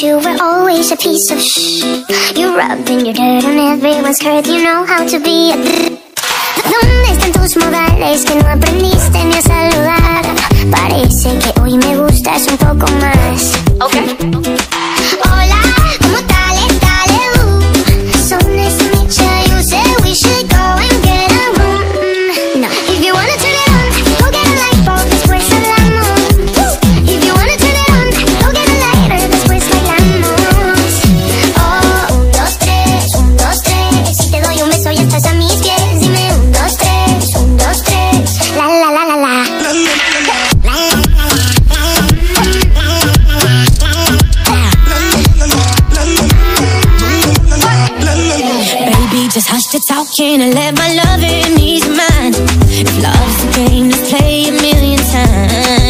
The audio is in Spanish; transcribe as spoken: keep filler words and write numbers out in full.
you were always a piece of shh. You rubbing your dirt on everyone's skirt. You know how to be a ¿Dónde están tus modales que no aprendiste ni a saludar? Parece que hoy me gustas un poco más. Okay. Hola, ¿cómo tal? Dale, uh. So nice to meet you. You said we should go and get a room. No, if you wanna turn it on, go get a light bulb, después hablamos. If you wanna turn it on, go get a lighter, después bailamos. Oh, un, dos, tres, un, dos, tres. Si te doy un beso ya estás a mis pies. Dime un, dos, tres, un, dos, tres. La, la, la, la, la. Just hush the talking and let my loving ease your mind. If love's a game, let's play a million times.